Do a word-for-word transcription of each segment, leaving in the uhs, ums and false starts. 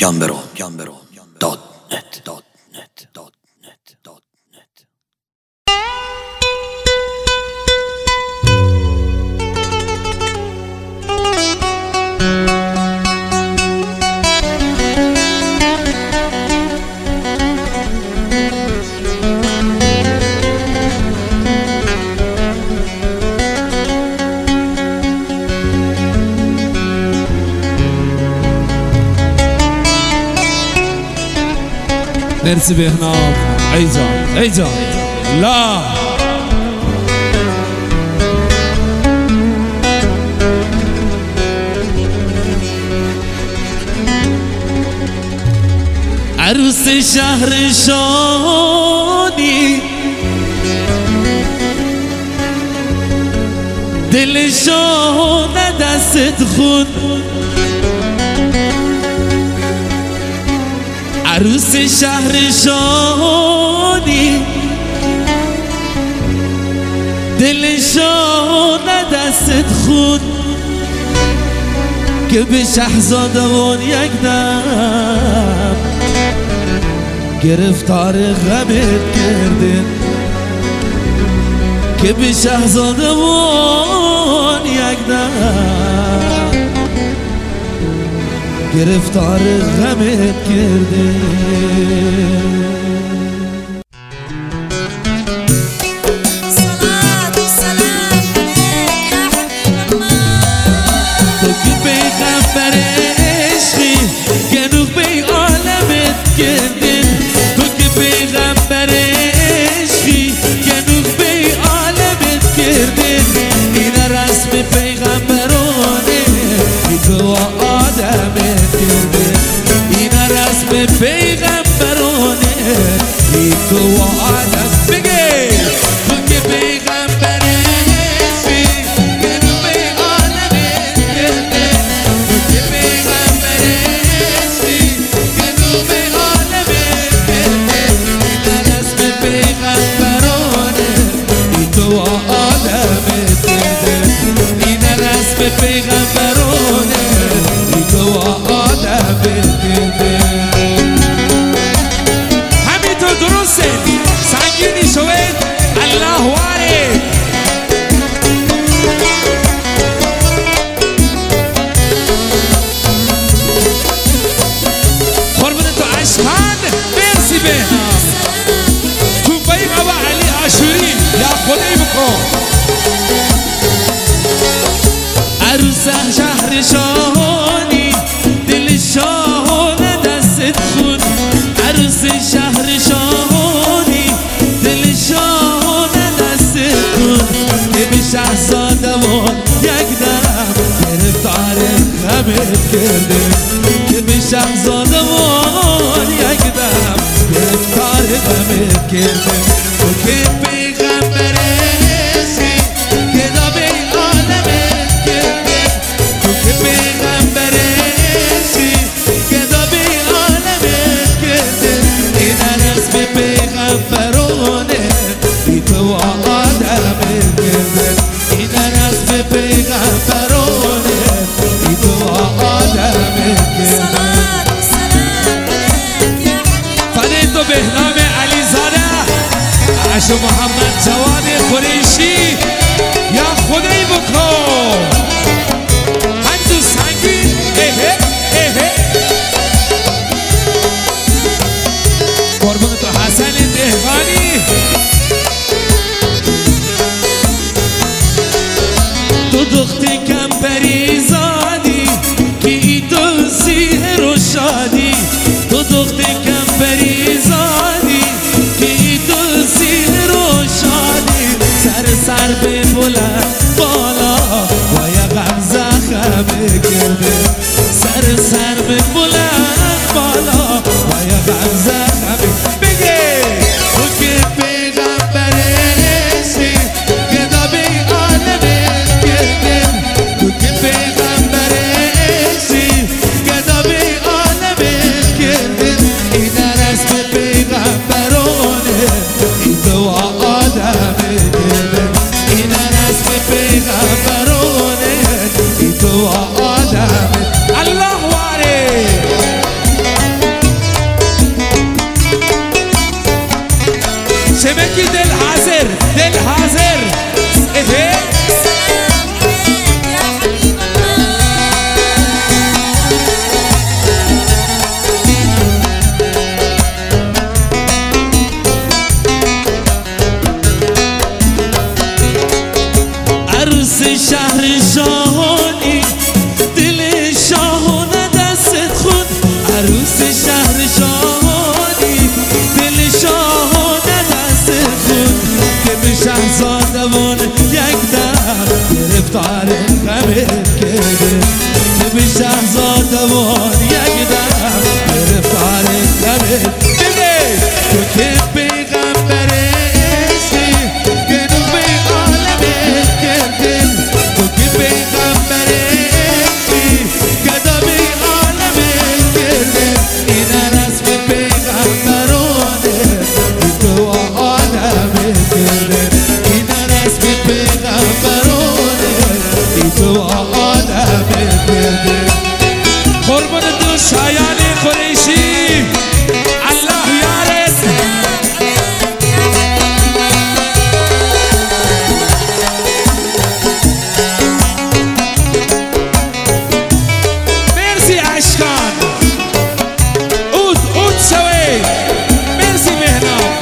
گمبرو گمبرو دات نت دات نت دات نت دات نت. مرسی بهنام ایجان ایجان لا عروس شهر شانی دل شانه دست خون عروس شهر شانی دل شانه دست خون که به شهزادوان یک دم گرفتار غمت کرده که به شهزادوان یک دم گرفتار غمت کرده. صلاة والسلام عليك يا حبيب الله. تو که پیغمبر عشقی گنوخ به عالمت کردن تو که پیغمبر عشقی گنوخ به عالمت کردن این رسم پیغمبرانه ای تو آدمت کردن این رسم پیغمبرانه ای تو آدم بگه تو که پیغمبر عشقی گنوخ به عالمت کردن تو که پیغمبر عشقی گنوخ به عالمت کردن این رسم پیغمبرانه ای تو آدمت کردن این رسم پیغمبرانه ای تو آدمت کردن. همینطور درسته سنگینی شوید الله واره قربون تو عشقان مرسی بهنام تو بایی بابا علی عاشوری یا خدای بکن عروس شهر شانی دل شانه دست خون عروس شهر شانی دل شانه دست خون که به شهزادوان یک دم گرفتار غمت کرده که به شهزادوان یک دم گرفتار غمت کرده تو که پیغمبر عشقی گدا به عالمت کرده تو که پیغمبر عشقی گدا به عالمت کرده این رسم پیغمبرانه ای تو آدمت کرده این رسم پیغمبرانه ای تو آدمت کرده. صلاة والسلام عليك يا حبيب فدای تو بهنام علی زاده عشق محمد جواد قریشی یا خدای بکن هنجو سنگین اهه اهه قربون تو حسن دهقانی تو دخت کمپری زادی که ای تو سیه رو شادی تو دخت کمپری زادی که ای تو سیه رو شادی سر سر به بلند بالا و یا غمزه خمه کرده سر سر به بلند بالا و یا غمزه خمه بگه تو که پیغمبر عشقی گدا به عالمت کردن تو که پیغمبر عشقی گدا به عالمت عروس شهر شاهانی دل شاهانه دست خود که به شهزادوان یک دم گرفتار غمت کرده که به شهزادوان یک دم گرفتار غمت کرده تو که پیغمبر عشقی که نور به عالمت کرده تو که پیغمبر عشقی گدا به عالمت کرده این رسم پیغمبرانه تو عالمت کرده این رسم پیغمبرانه تو عالمت کرده قربان تو شایان قریشی الله یارت مرسی عشقان اود اود شوی مرسی بهنام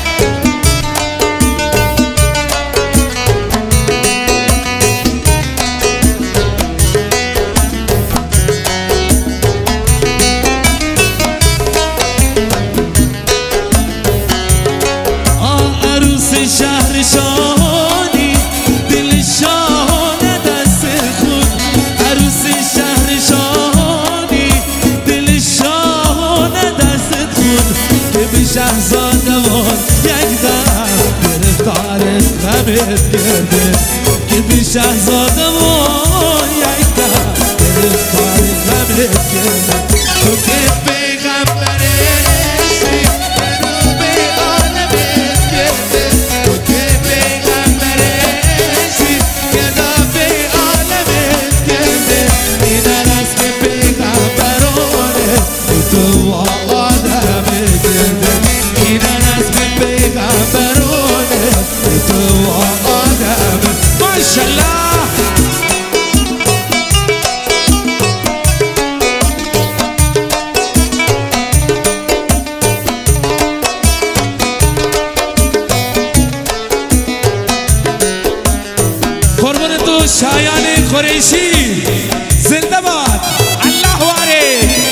شهر شاهانی دل شاهانه دست خود عروس شهر شاهانی دل شاهانه دست خود که به شهزادوان یک دم گرفتار غمت کرده که به شهزادوان یک دم گرفتار غمت کرده تو که پیغمبر عشقی به عالمت کرده شایان قریشی زنده باد الله واره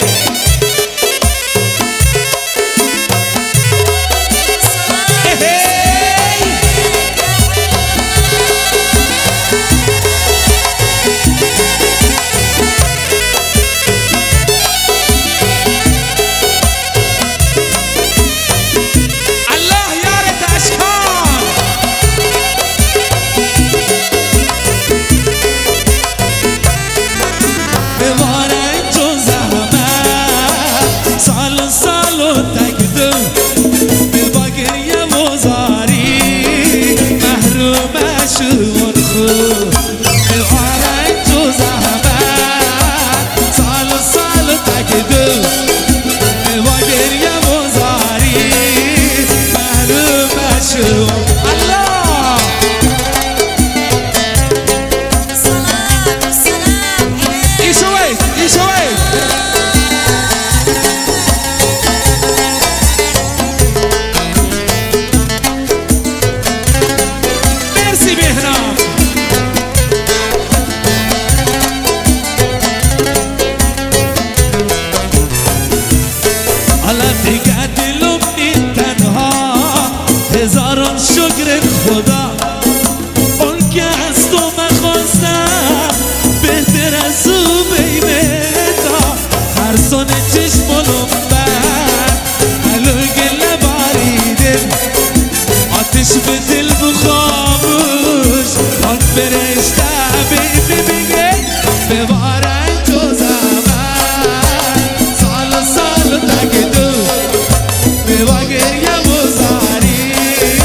هزاران شکر خدا اون که از تو مخواستم بهتر از او بیمتا هر سان چشمانم بر علو گله باریدم آتش به دل بخاموش آن فرشته بیبی بگه ببارن تو زمان سال و سال تکدو ببا گریه بزاری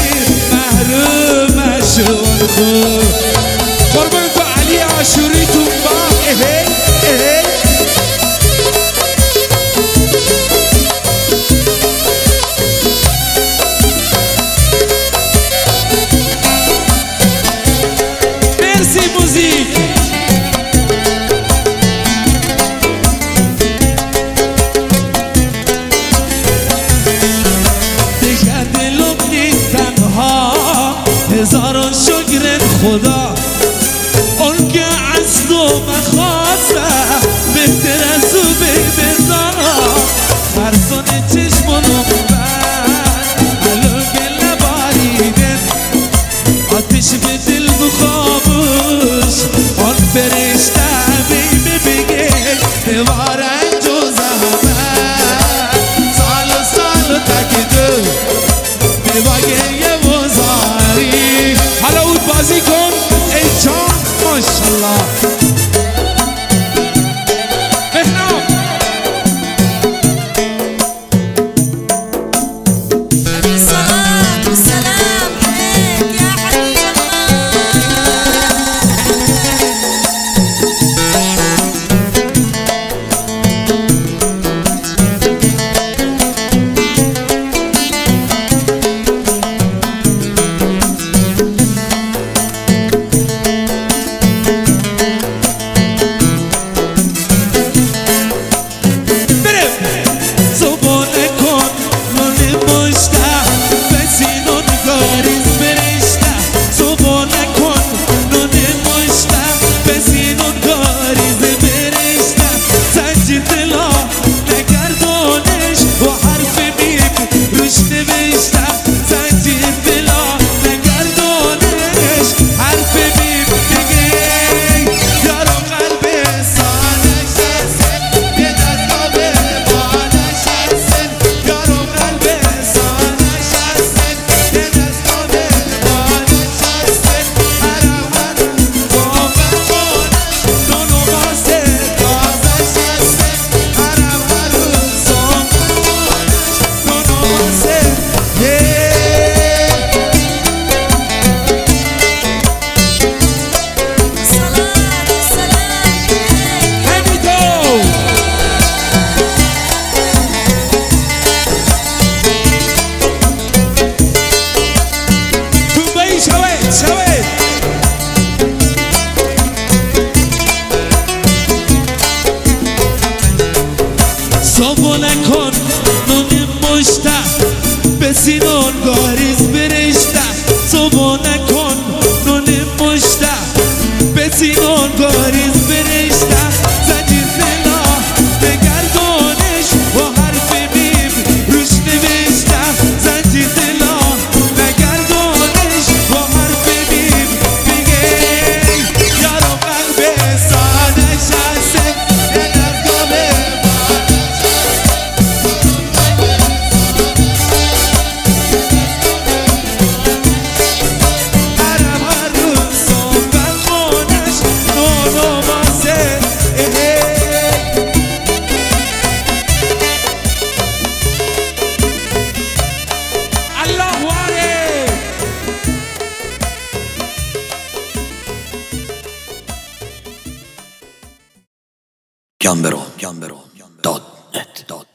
محروم شون خود قربان تو علی عاشوری تو با اهل اهل مرسی موزیک دیگر دلم نیست تنها هزاران شکر خدا اون که از تو مخواستم بهتر از تو به بزار نکن نون مشته به سینان گاریز برشته صبح نکن نون مشته به سینان گاریز برشته زنجیر دلا بگردانش و حرف میم روش نوشته زنجیر دلا بگردانش و حرف میم میگه یارو قلب سادش هسته یه درگاه حرم هر روز صحبت خونش نونو بازه الله عليك Gambero, Gambero, dot net, dot